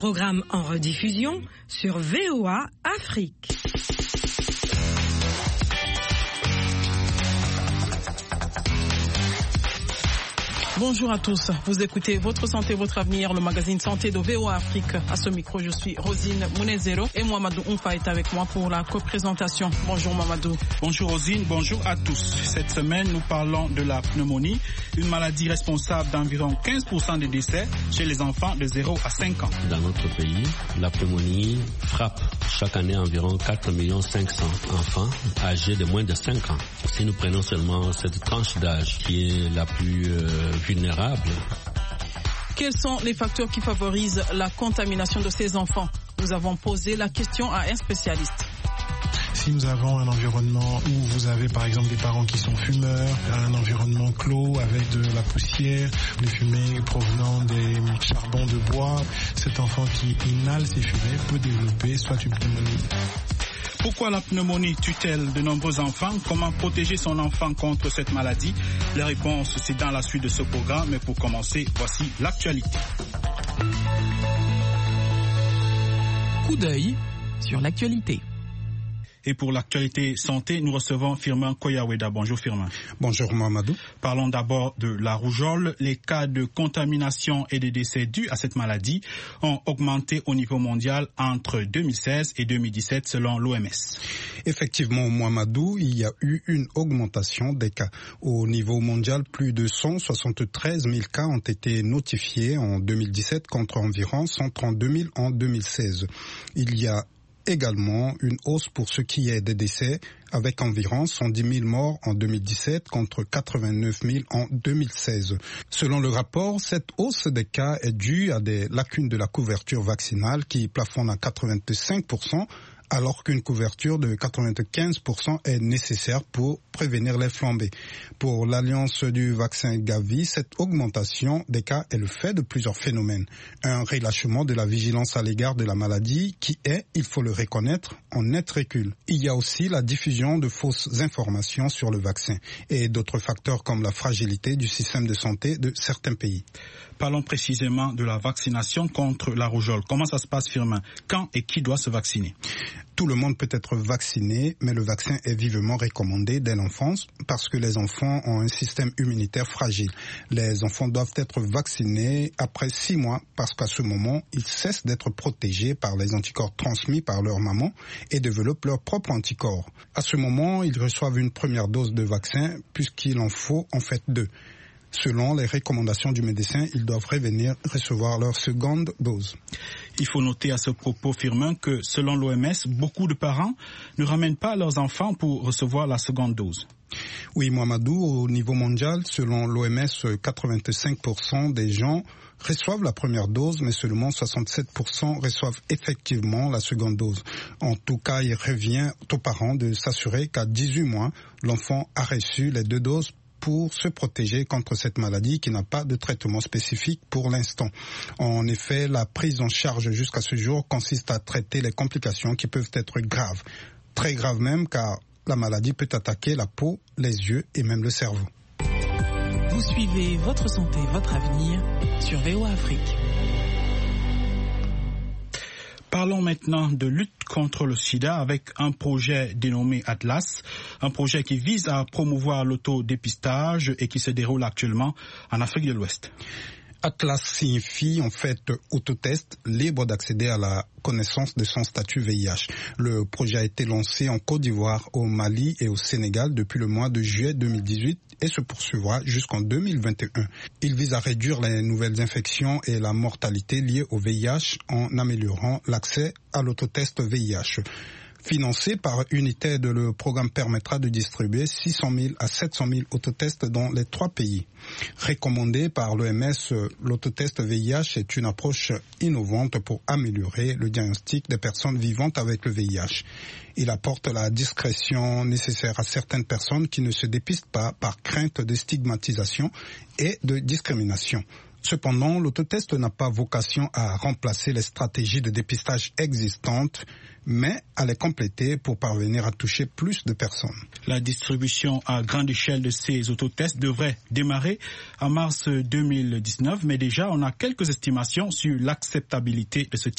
Programme en rediffusion sur VOA Afrique. Bonjour à tous, vous écoutez Votre Santé, Votre Avenir, le magazine Santé de VOA Afrique. À ce micro, je suis Rosine Mounezero et Mamadou Oumfa est avec moi pour la co-présentation. Bonjour Mamadou. Bonjour Rosine, bonjour à tous. Cette semaine, nous parlons de la pneumonie, une maladie responsable d'environ 15% des décès chez les enfants de 0 à 5 ans. Dans notre pays, la pneumonie frappe chaque année environ 4,5 millions d'enfants âgés de moins de 5 ans. Si nous prenons seulement cette tranche d'âge qui est la plus vulnérable. Quels sont les facteurs qui favorisent la contamination de ces enfants? Nous avons posé la question à un spécialiste. Si nous avons un environnement où vous avez par exemple des parents qui sont fumeurs, un environnement clos avec de la poussière, des fumées provenant des charbons de bois, cet enfant qui inhale ces fumées peut développer soit une pneumonie. Pourquoi la pneumonie tue-t-elle de nombreux enfants? Comment protéger son enfant contre cette maladie? Les réponses, c'est dans la suite de ce programme. Mais pour commencer, voici l'actualité. Coup d'œil sur l'actualité. Et pour l'actualité santé, nous recevons Firmin Koyaweda. Bonjour Firmin. Bonjour Mamadou. Parlons d'abord de la rougeole. Les cas de contamination et de décès dus à cette maladie ont augmenté au niveau mondial entre 2016 et 2017 selon l'OMS. Effectivement, Mamadou, il y a eu une augmentation des cas. Au niveau mondial, plus de 173 000 cas ont été notifiés en 2017 contre environ 132 000 en 2016. Il y a également une hausse pour ce qui est des décès, avec environ 110 000 morts en 2017 contre 89 000 en 2016. Selon le rapport, cette hausse des cas est due à des lacunes de la couverture vaccinale qui plafonnent à 85%, alors qu'une couverture de 95% est nécessaire pour prévenir les flambées. Pour l'Alliance du vaccin Gavi, cette augmentation des cas est le fait de plusieurs phénomènes. Un relâchement de la vigilance à l'égard de la maladie qui est, il faut le reconnaître, en net recul. Il y a aussi la diffusion de fausses informations sur le vaccin et d'autres facteurs comme la fragilité du système de santé de certains pays. Parlons précisément de la vaccination contre la rougeole. Comment ça se passe, Firmin? Quand et qui doit se vacciner? Tout le monde peut être vacciné, mais le vaccin est vivement recommandé dès l'enfance parce que les enfants ont un système immunitaire fragile. Les enfants doivent être vaccinés après 6 mois parce qu'à ce moment, ils cessent d'être protégés par les anticorps transmis par leur maman et développent leurs propres anticorps. À ce moment, ils reçoivent une première dose de vaccin puisqu'il en faut en fait 2. Selon les recommandations du médecin, ils doivent revenir recevoir leur seconde dose. Il faut noter à ce propos, Firmin, que selon l'OMS, beaucoup de parents ne ramènent pas leurs enfants pour recevoir la seconde dose. Oui, Mamadou, au niveau mondial, selon l'OMS, 85% des gens reçoivent la première dose, mais seulement 67% reçoivent effectivement la seconde dose. En tout cas, il revient aux parents de s'assurer qu'à 18 mois, l'enfant a reçu les 2 doses pour se protéger contre cette maladie qui n'a pas de traitement spécifique pour l'instant. En effet, la prise en charge jusqu'à ce jour consiste à traiter les complications qui peuvent être graves. Très graves même, car la maladie peut attaquer la peau, les yeux et même le cerveau. Vous suivez Votre Santé, Votre Avenir sur VOA Afrique. Parlons maintenant de lutte contre le sida avec un projet dénommé Atlas, un projet qui vise à promouvoir l'autodépistage et qui se déroule actuellement en Afrique de l'Ouest. Atlas signifie en fait autotest libre d'accéder à la connaissance de son statut VIH. Le projet a été lancé en Côte d'Ivoire, au Mali et au Sénégal depuis le mois de juillet 2018 et se poursuivra jusqu'en 2021. Il vise à réduire les nouvelles infections et la mortalité liée au VIH en améliorant l'accès à l'autotest VIH. Financé par United, le programme permettra de distribuer 600 000 à 700 000 autotests dans les 3 pays. Recommandé par l'OMS, l'autotest VIH est une approche innovante pour améliorer le diagnostic des personnes vivantes avec le VIH. Il apporte la discrétion nécessaire à certaines personnes qui ne se dépistent pas par crainte de stigmatisation et de discrimination. Cependant, l'autotest n'a pas vocation à remplacer les stratégies de dépistage existantes, mais à les compléter pour parvenir à toucher plus de personnes. La distribution à grande échelle de ces autotests devrait démarrer en mars 2019, mais déjà on a quelques estimations sur l'acceptabilité de ce